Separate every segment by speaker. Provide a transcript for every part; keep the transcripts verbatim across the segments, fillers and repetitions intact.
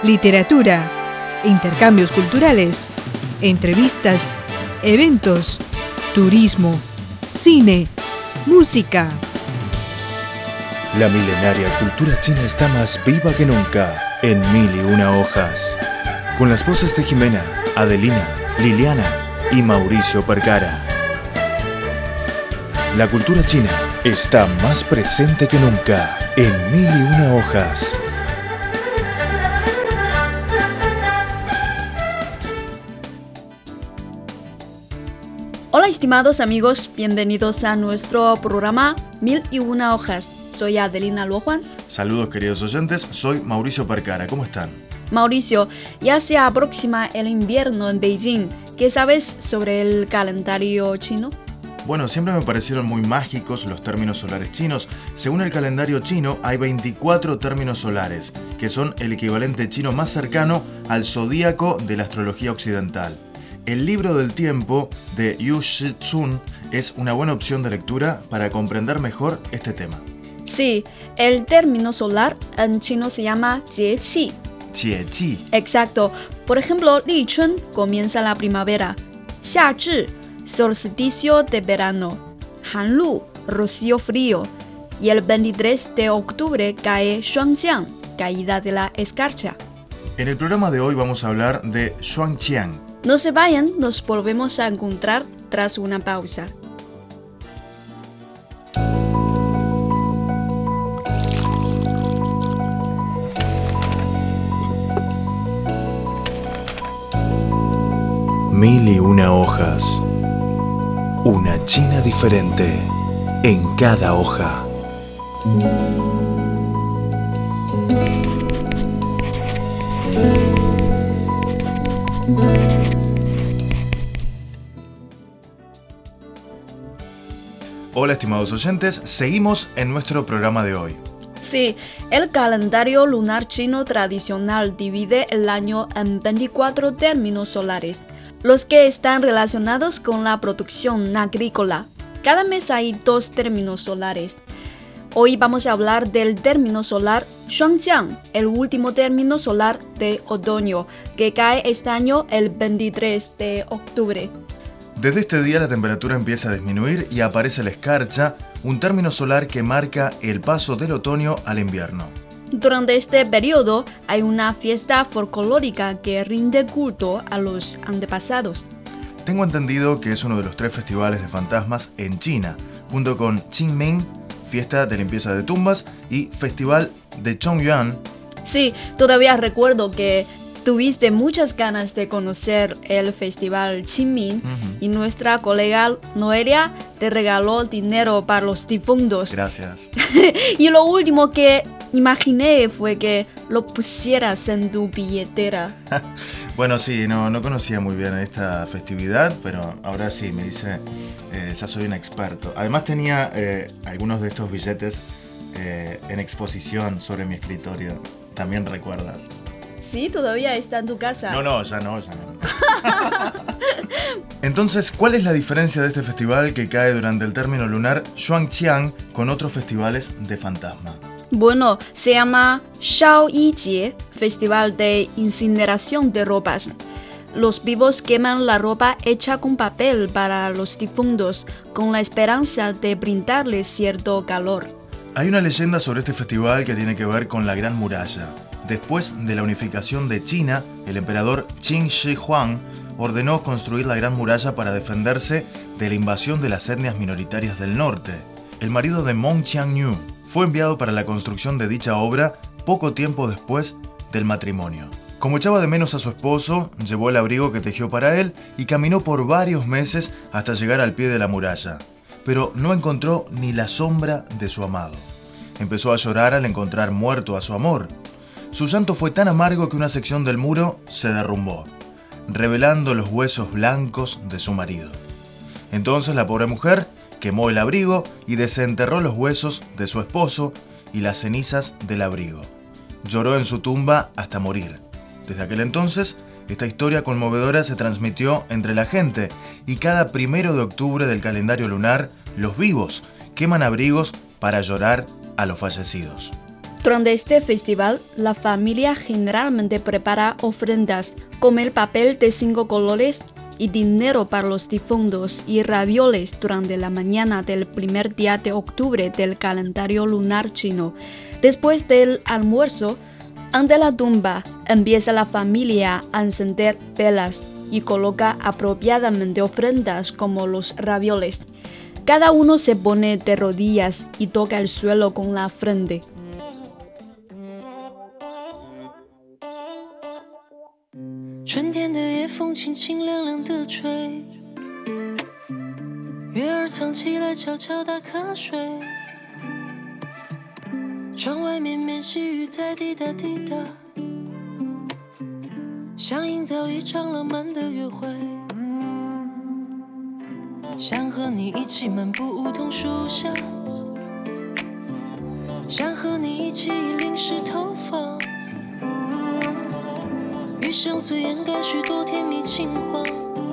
Speaker 1: literatura, intercambios culturales, entrevistas, eventos, turismo, cine, música.
Speaker 2: La milenaria cultura china está más viva que nunca en Mil y Una Hojas. Con las voces de Jimena, Adelina, Liliana y Mauricio Percara. La cultura china está más presente que nunca en Mil y Una Hojas.
Speaker 3: Hola estimados amigos, bienvenidos a nuestro programa Mil y Una Hojas. Soy Adelina Luojuan.
Speaker 2: Saludos queridos oyentes, soy Mauricio Percara, ¿cómo están?
Speaker 3: Mauricio, ya se aproxima el invierno en Beijing. ¿Qué sabes sobre el calendario chino?
Speaker 2: Bueno, siempre me parecieron muy mágicos los términos solares chinos. Según el calendario chino, hay veinticuatro términos solares, que son el equivalente chino más cercano al zodíaco de la astrología occidental. El libro del tiempo de Yu Shizun es una buena opción de lectura para comprender mejor este tema.
Speaker 3: Sí, el término solar en chino se llama Jieqi.
Speaker 2: Jieqi.
Speaker 3: Exacto. Por ejemplo, Li Chun comienza la primavera. Xiazhi, solsticio de verano. Han Lu, rocío frío. Y el veintitrés de octubre cae Shuangjiang, caída de la escarcha.
Speaker 2: En el programa de hoy vamos a hablar de Shuangjiang.
Speaker 3: No se vayan, nos volvemos a encontrar tras una pausa.
Speaker 2: Mil y Una Hojas. Una China diferente en cada hoja. Hola estimados oyentes, seguimos en nuestro programa de hoy.
Speaker 3: Sí, el calendario lunar chino tradicional divide el año en veinticuatro términos solares, los que están relacionados con la producción agrícola. Cada mes hay dos términos solares. Hoy vamos a hablar del término solar Shuangjiang, el último término solar de otoño, que cae este año el veintitrés de octubre.
Speaker 2: Desde este día la temperatura empieza a disminuir y aparece la escarcha, un término solar que marca el paso del otoño al invierno.
Speaker 3: Durante este periodo hay una fiesta folclórica que rinde culto a los antepasados.
Speaker 2: Tengo entendido que es uno de los tres festivales de fantasmas en China, junto con Qingming, fiesta de limpieza de tumbas, y festival de Chongyuan.
Speaker 3: Sí, todavía recuerdo que tuviste muchas ganas de conocer el festival Qingming, uh-huh. y nuestra colega Noelia te regaló dinero para los difuntos.
Speaker 2: Gracias.
Speaker 3: Y lo último que imaginé fue que lo pusieras en tu billetera.
Speaker 2: Bueno, sí, no, no conocía muy bien esta festividad, pero ahora sí, me dice, eh, ya soy un experto. Además tenía eh, algunos de estos billetes eh, en exposición sobre mi escritorio. ¿También recuerdas?
Speaker 3: Sí, todavía está en tu casa.
Speaker 2: No, no, ya no, ya no. Entonces, ¿cuál es la diferencia de este festival que cae durante el término lunar Shuangjiang con otros festivales de fantasma?
Speaker 3: Bueno, se llama Shao Yi Jie, festival de incineración de ropas. Los vivos queman la ropa hecha con papel para los difuntos, con la esperanza de brindarles cierto calor.
Speaker 2: Hay una leyenda sobre este festival que tiene que ver con la Gran Muralla. Después de la unificación de China, el emperador Qin Shi Huang ordenó construir la Gran Muralla para defenderse de la invasión de las etnias minoritarias del norte. El marido de Meng Qianyu fue enviado para la construcción de dicha obra poco tiempo después del matrimonio. Como echaba de menos a su esposo, llevó el abrigo que tejió para él y caminó por varios meses hasta llegar al pie de la muralla. Pero no encontró ni la sombra de su amado. Empezó a llorar al encontrar muerto a su amor. Su llanto fue tan amargo que una sección del muro se derrumbó, revelando los huesos blancos de su marido. Entonces la pobre mujer quemó el abrigo y desenterró los huesos de su esposo y las cenizas del abrigo. Lloró en su tumba hasta morir. Desde aquel entonces, esta historia conmovedora se transmitió entre la gente y cada primero de octubre del calendario lunar, los vivos queman abrigos para llorar a los fallecidos.
Speaker 3: Durante este festival, la familia generalmente prepara ofrendas, come el papel de cinco colores y dinero para los difuntos y ravioles durante la mañana del primer día de octubre del calendario lunar chino. Después del almuerzo, ante la tumba, empieza la familia a encender velas y coloca apropiadamente ofrendas como los ravioles. Cada uno se pone de rodillas y toca el suelo con la frente.
Speaker 4: 春天的夜风轻轻凉凉地吹，月儿藏起来悄悄打瞌睡，窗外绵绵细雨在滴答滴答，想营造一场浪漫的约会，想和你一起漫步梧桐树下，想和你一起淋湿头发， 余生虽掩盖许多甜蜜情话，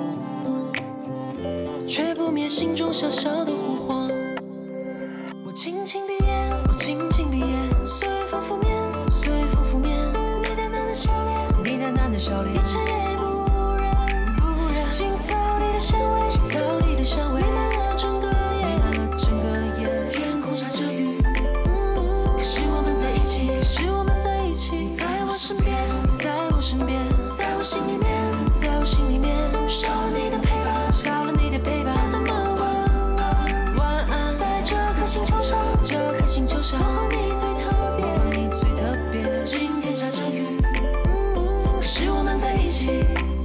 Speaker 4: 却不灭心中小小的火花。我轻轻闭眼，我轻轻闭眼，随风拂面，随风拂面。你淡淡的笑脸，你淡淡的笑脸，一尘也不染，不染。青草里的香味，青草里的香味，弥漫了整个夜，弥漫了整个夜。天空下着雨，嗯，可是我们在一起，可是我们在一起，你在我身边。 在我身边，在我心里面，在我心里面，少了你的陪伴，少了你的陪伴，怎么晚安？晚安，在这颗星球上，这颗星球上，我和你最特别，我和你最特别。今天下着雨，嗯，可是我们在一起。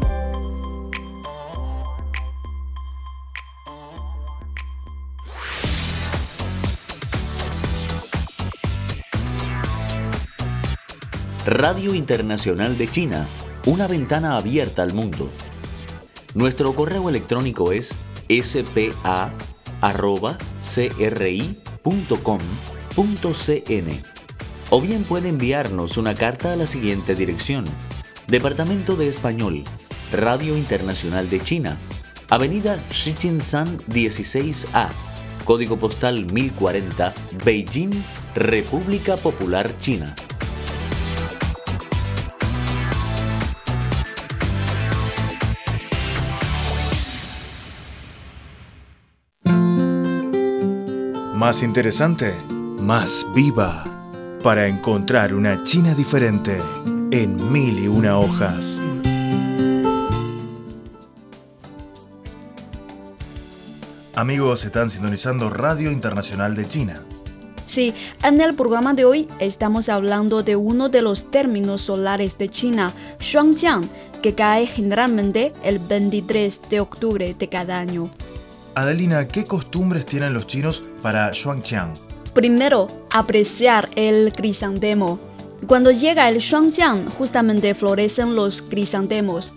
Speaker 5: Radio Internacional de China, una ventana abierta al mundo. Nuestro correo electrónico es s p a arroba c r i punto com punto c n o bien puede enviarnos una carta a la siguiente dirección: Departamento de Español, Radio Internacional de China, Avenida Shijinshan dieciséis A, Código Postal mil cuarenta, Beijing, República Popular China.
Speaker 2: Más interesante, más viva, para encontrar una China diferente en mil y una hojas. Amigos, están sintonizando Radio Internacional de China.
Speaker 3: Sí, en el programa de hoy estamos hablando de uno de los términos solares de China, Shuangjiang, que cae generalmente el veintitrés de octubre de cada año.
Speaker 2: Adelina, ¿qué costumbres tienen los chinos para Shuangjiang?
Speaker 3: Primero, apreciar el crisantemo. Cuando llega el Shuangjiang, justamente florecen los crisantemos.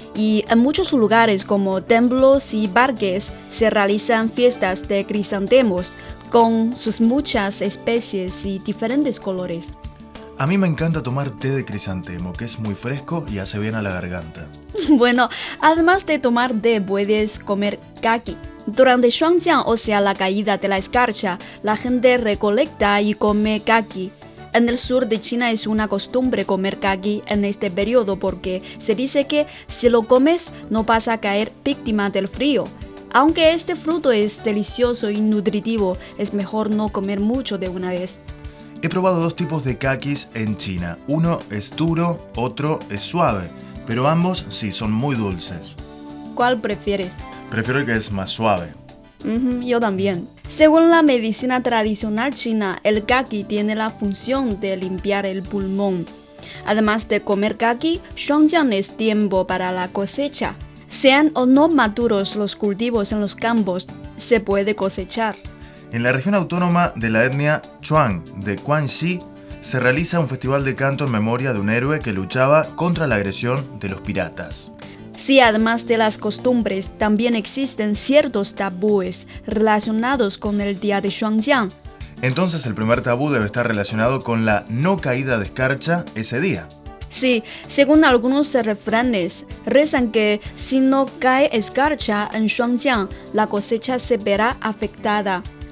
Speaker 3: Y en muchos lugares como templos y parques se realizan fiestas de crisantemos con sus muchas especies y diferentes colores.
Speaker 2: A mí me encanta tomar té de crisantemo, que es muy fresco y hace bien a la garganta.
Speaker 3: Bueno, además de tomar té, puedes comer kaki. Durante Shuangjiang, o sea, la caída de la escarcha, la gente recolecta y come kaki. En el sur de China es una costumbre comer kaki en este periodo porque se dice que si lo comes no vas a caer víctima del frío. Aunque este fruto es delicioso y nutritivo, es mejor no comer mucho de una vez.
Speaker 2: He probado dos tipos de kakis en China. Uno es duro, otro es suave, pero ambos sí son muy dulces.
Speaker 3: ¿Cuál prefieres?
Speaker 2: Prefiero el que es más suave.
Speaker 3: Uh-huh, yo también. Según la medicina tradicional china, el kaki tiene la función de limpiar el pulmón. Además de comer kaki, Shuangjiang es tiempo para la cosecha. Sean o no maduros los cultivos en los campos, se puede cosechar.
Speaker 2: En la región autónoma de la etnia Chuang de Guangxi se realiza un festival de canto en memoria de un héroe que luchaba contra la agresión de los piratas.
Speaker 3: Sí, además de las costumbres, también existen ciertos tabúes relacionados con el día de Shuangjiang.
Speaker 2: Entonces el primer tabú debe estar relacionado con la no caída de escarcha ese día.
Speaker 3: Sí, según algunos refranes, rezan que si no cae escarcha en Shuangjiang, la cosecha se verá afectada.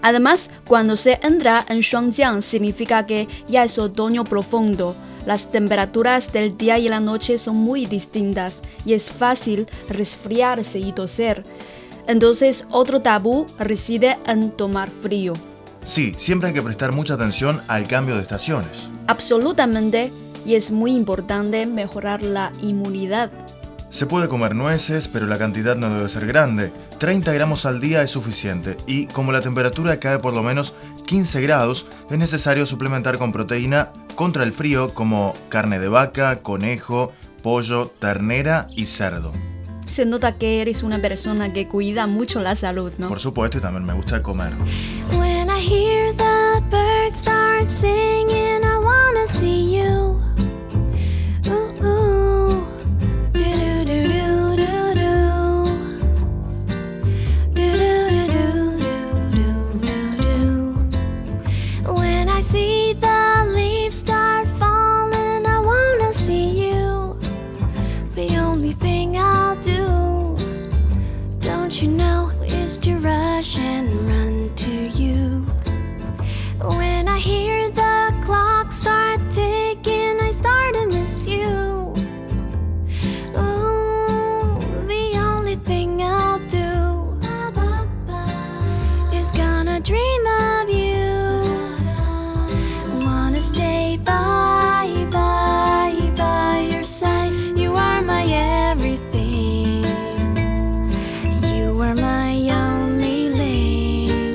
Speaker 3: Además, cuando se entra en Shuangjiang significa que ya es otoño profundo. Las temperaturas del día y la noche son muy distintas y es fácil resfriarse y toser. Entonces, otro tabú reside en tomar frío.
Speaker 2: Sí, siempre hay que prestar mucha atención al cambio de estaciones.
Speaker 3: Absolutamente, y es muy importante mejorar la inmunidad.
Speaker 2: Se puede comer nueces, pero la cantidad no debe ser grande. treinta gramos al día es suficiente y como la temperatura cae por lo menos quince grados, es necesario suplementar con proteína contra el frío como carne de vaca, conejo, pollo, ternera y cerdo.
Speaker 3: Se nota que eres una persona que cuida mucho la salud, ¿no?
Speaker 2: Por supuesto, y también me gusta comer.
Speaker 4: When I hear the birds start singing, I wanna see you. Ooh, ooh. Do-do-do-do-do-do. Do-do-do-do-do-do-do. When I see the leaves start falling, I wanna see you. The only thing I'll do, don't you know, is to rush and run to you. When I hear the clock start ticking, I start to miss you. Ooh, the only thing I'll do is gonna dream of you. Wanna stay by, by, by your side. You are my everything. You are my only link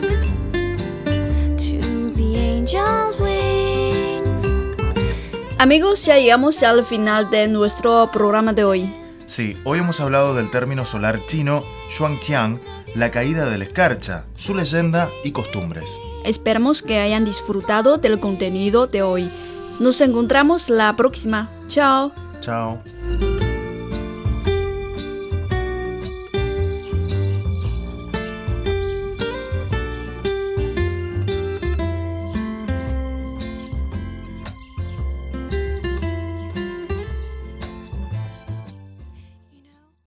Speaker 4: to the angel's wings.
Speaker 3: Amigos, ya llegamos al final de nuestro programa de hoy.
Speaker 2: Sí, hoy hemos hablado del término solar chino Shuangqiang, la caída de la escarcha, su leyenda y costumbres.
Speaker 3: Esperamos que hayan disfrutado del contenido de hoy. Nos encontramos la próxima. Chao.
Speaker 2: Chao.